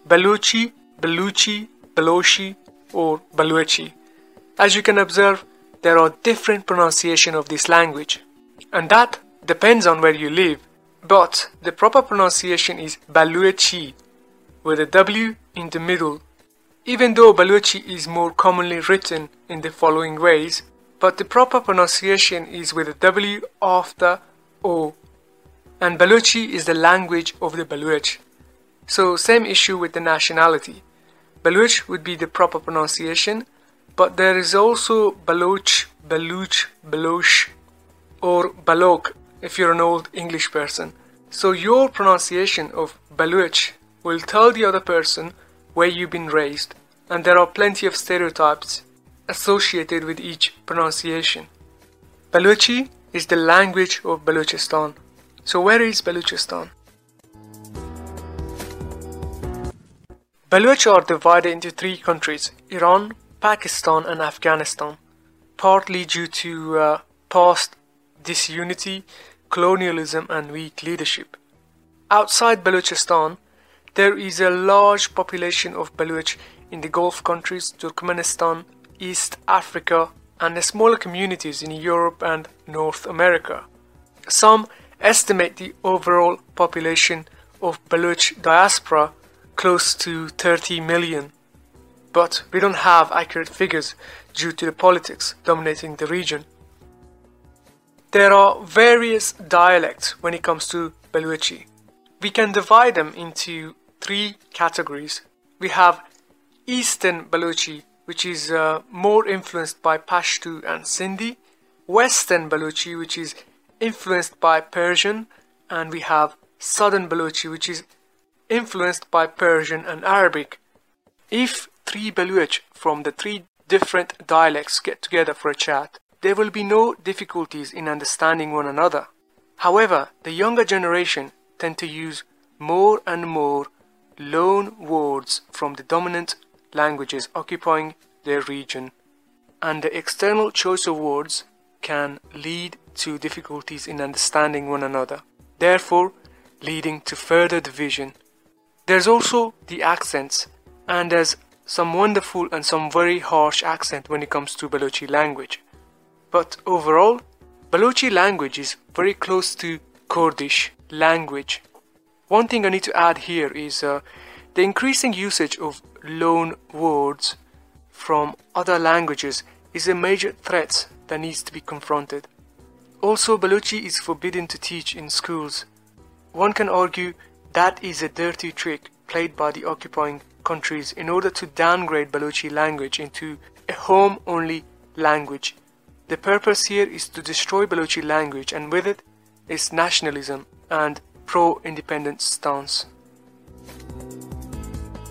Baluchi, Baluchi, Balochi, or Baluchi. As you can observe, there are different pronunciations of this language, and that depends on where you live, but the proper pronunciation is Baluchi, with a W in the middle. Even though Baluchi is more commonly written in the following ways, but the proper pronunciation is with a W after O, and Baluchi is the language of the Baluch. So same issue with the nationality. Baluch would be the proper pronunciation, but there is also Baloch, Baluch, Baloch, or Balok if you're an old English person. So your pronunciation of Baluch will tell the other person where you've been raised, and there are plenty of stereotypes associated with each pronunciation. Baluchi is the language of Balochistan. So where is Balochistan? Baloch are divided into three countries: Iran, Pakistan and Afghanistan, partly due to past disunity, colonialism and weak leadership. Outside Balochistan, there is a large population of Baloch in the Gulf countries, Turkmenistan, East Africa, and the smaller communities in Europe and North America. Some estimate the overall population of Baloch diaspora close to 30 million, but we don't have accurate figures due to the politics dominating the region. There are various dialects when it comes to Baluchi. We can divide them into three categories. We have Eastern Baluchi, which is more influenced by Pashto and Sindhi, Western Baluchi, which is influenced by Persian, and we have Southern Baluchi, which is influenced by Persian and Arabic. If three Baluch from the three different dialects get together for a chat, there will be no difficulties in understanding one another. However, the younger generation tend to use more and more loan words from the dominant languages occupying their region, and the external choice of words can lead to difficulties in understanding one another, therefore leading to further division. There's also the accents, and there's some wonderful and some very harsh accent when it comes to Balochi language. But overall, Balochi language is very close to Kurdish language. One thing I need to add here is the increasing usage of loan words from other languages is a major threat that needs to be confronted. Also, Balochi is forbidden to teach in schools. One can argue that is a dirty trick played by the occupying countries in order to downgrade Balochi language into a home-only language. The purpose here is to destroy Balochi language, and with it, its nationalism and pro-independence stance.